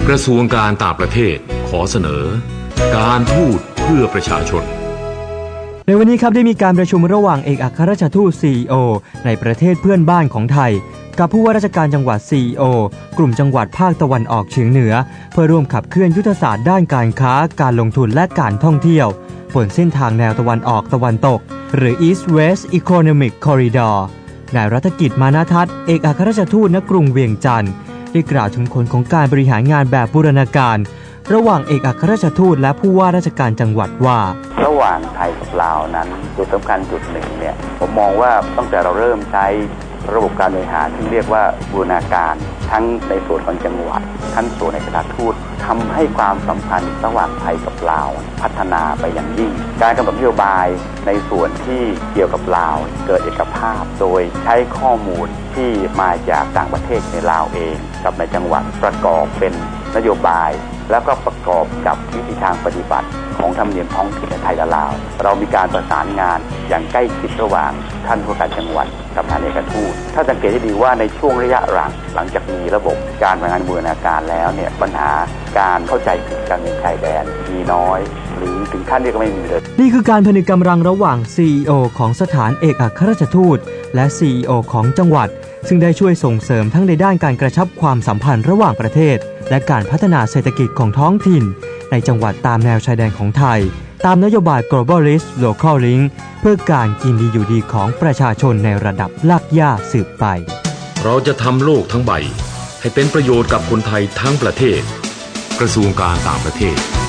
ระทรวงการต่างประเทศขอเสนอการทูตเพื่อประชาชนในวันนี้ครับได้มีการประชุมระหว่างเอกอัครราชทูต CEO ในประเทศเพื่อนบ้านของไทยกับผู้ว่าราชการจังหวัด CEO กลุ่มจังหวัดภาคตะวันออกเฉียงเหนือเพื่อร่วมขับเคลื่อนยุทธศาสตร์ด้านการค้าการลงทุนและการท่องเที่ยวบนเส้นทางแนวตะวันออกตะวันตกหรือ East West Economic Corridor นายรัฐกิจมานาทัศน์เอกอัครราชทูตณกรุงเวียงจันทร์ได้กล่าวถึงผลของการบริหารงานแบบบูรณาการระหว่างเอกอัครราชทูตและผู้ว่าราชการจังหวัดว่าระหว่างไทยกับลาวนั้นจุดสำคัญจุดหนึ่งเนี่ยผมมองว่าตั้งแต่เราเริ่มใช้ระบบการบริหารที่เรียกว่าบูรณาการทั้งในส่วนของจังหวัดทั้งส่วนในสถานทูตทำให้ความสัมพันธ์ระหว่างไทยกับลาวพัฒนาไปอย่างยิ่งการกำหนดนโยบายในส่วนที่เกี่ยวกับลาวเกิดเอกภาพโดยใช้ข้อมูลที่มาจากต่างประเทศในลาวเองกับในจังหวัดประกอบเป็นนโยบายแล้วก็ประกอบกับวิธีทางปฏิบัติของธรรมเนียมท้องถิ่นในไทยและลาวเรามีการประสานงานอย่างใกล้ชิดระหว่างท่านผู้ว่าการจังหวัดกับทางเอกทูตถ้าสังเกตให้ดีว่าในช่วงระยะหลังจากมีระบบการบริหารบูรณาการแล้วเนี่ยปัญหาการเข้าใจผิดกันในชายแดนมีน้อยหรือถึงขั้นที่ก็ไม่มีเลยนี่คือการผนึกกำลังระหว่าง CEO ของสถานเอกอัครราชทูตและ CEO ของจังหวัดซึ่งได้ช่วยส่งเสริมทั้งในด้านการกระชับความสัมพันธ์ระหว่างประเทศและการพัฒนาเศรษฐกิจของท้องถิ่นในจังหวัดตามแนวชายแดนของไทยตามนโยบาย Globalist Local Link เพื่อการกินดีอยู่ดีของประชาชนในระดับรากหญ้าสืบไปเราจะทำโลกทั้งใบให้เป็นประโยชน์กับคนไทยทั้งประเทศกระทรวงการต่างประเทศ